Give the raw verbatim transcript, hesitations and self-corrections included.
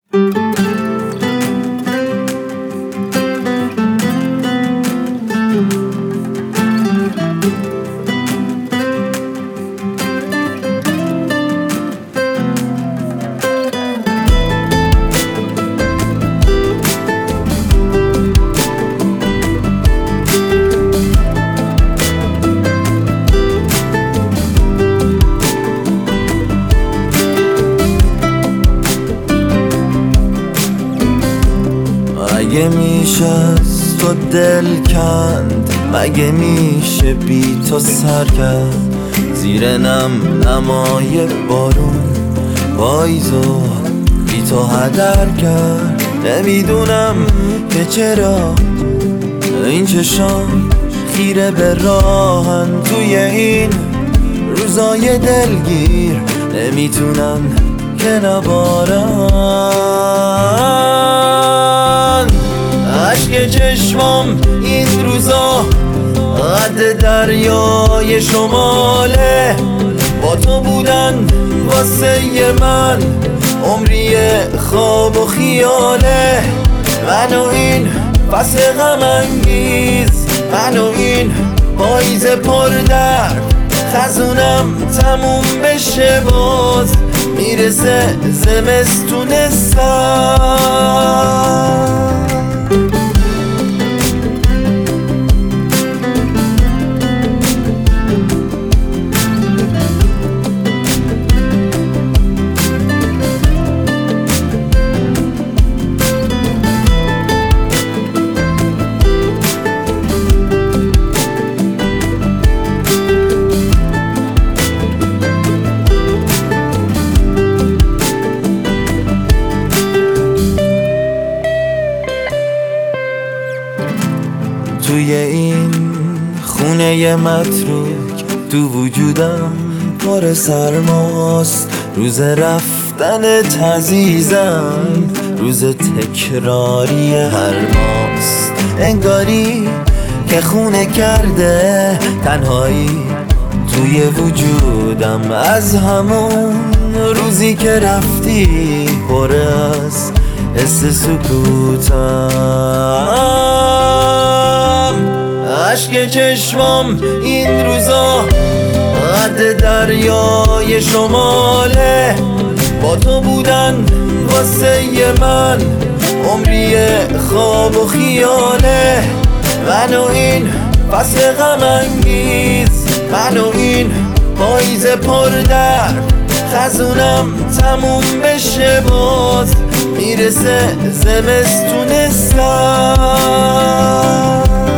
مگه میشه از تو دل کند، مگه میشه بی تو سر کرد، زیر نم نمای بارون پاییز و بی تو هدر کرد. نمیدونم که چرا این چشام خیره به راهن توی این روزای دلگیر، نمیتونم که نبارن عشق چشمام این روزا قد دریای شماله. با تو بودن واسه من عمری خواب و خیاله. من و این فصل غم انگیز، من و این پاییز پر درد، خزونم تموم بشه باز میرسه زمستون سر. توی این خونه متروک تو وجودم پر سرماست. روز رفتن عزیزم روز تکراری هر ماست. انگاری که خونه کرده تنهایی توی وجودم از همون روزی که رفتی پر از حس سکوتم. عشق چشمام این روزا قد دریای شماله. با تو بودن واسه من عمری خواب و خیاله. من و این فصل غم انگیز، من و این پاییز پر درد، خزونم تموم بشه باز میرسه زمستون سر.